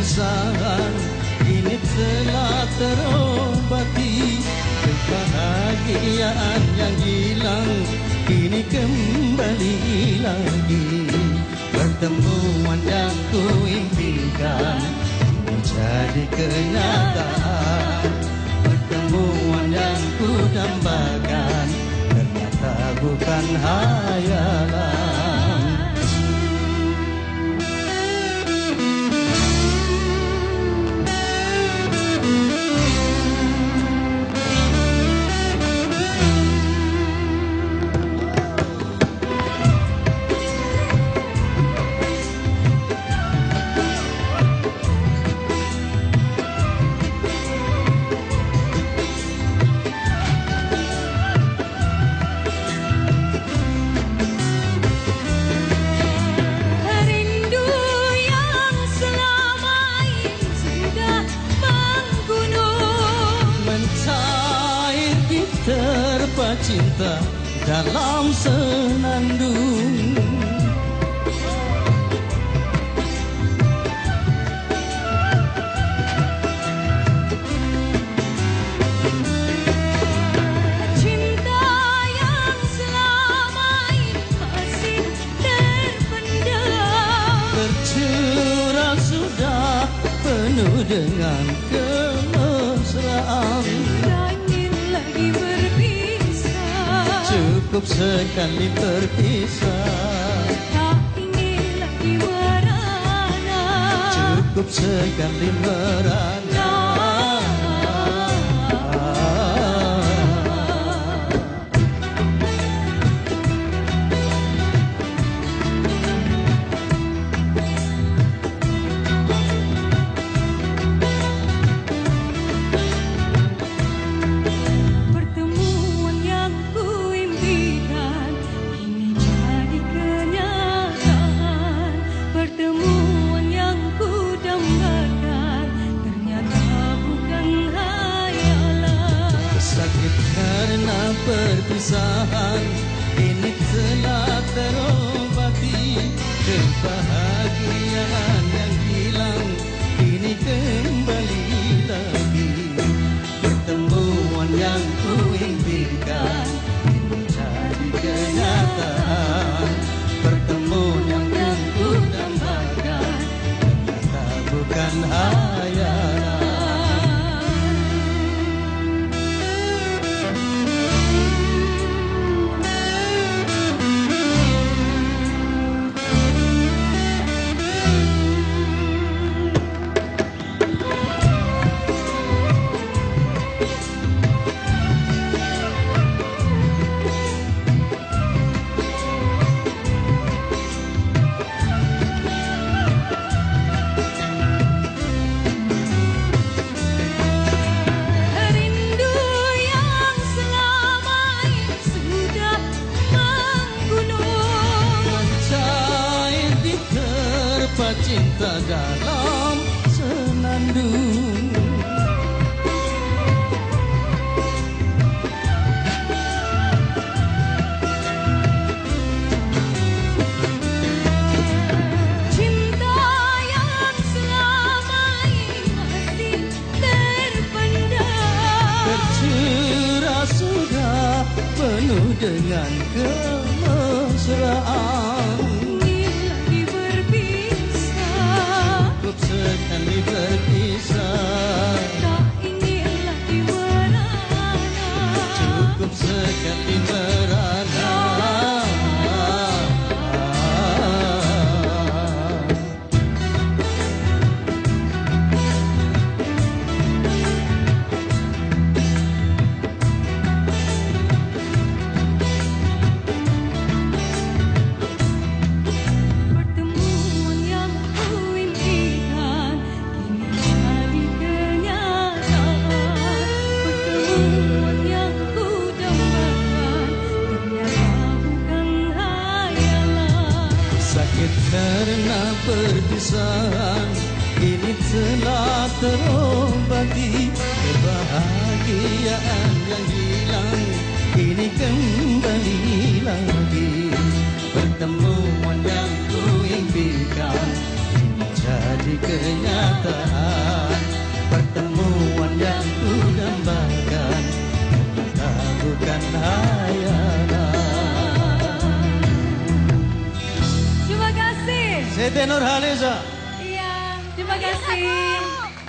perpisahan ini telah terobati. Kebahagiaan yang hilang kini kembali lagi. Pertemuan yang ku impikan menjadi kenyataan. Pertemuan yang ku dambakan ternyata bukan hayalan. Terpa cinta dalam senandung. Cinta yang selama ini masih terpendam, Tercurah sudah penuh dengan kemesraan. Cukup sekali berpisah, tak ingin lagi merana. cukup sekali merana. Karena perpisahan ini telah terobati. Kebahagiaan yang hilang kini kembali lagi. Pertemuan yang ku impikan menjadi kenyataan. Pertemuan yang ku dambakan ternyata bukan hayalan. Cinta dalam senandung. Cinta yang selama ini masih terpendam, Tercurah sudah penuh dengan kemesraan. Sekali berpisah, tak ingin lagi merana. cukup sekali merana. Karena perpisahan ini telah terobati. Kebahagiaan yang hilang kini kembali lagi. Pertemuan yang ku impikan jadi kenyataan. Pertemuan yang ku gambarkan ternyata bukan hayalan. Terima kasih. Siti Nurhaliza.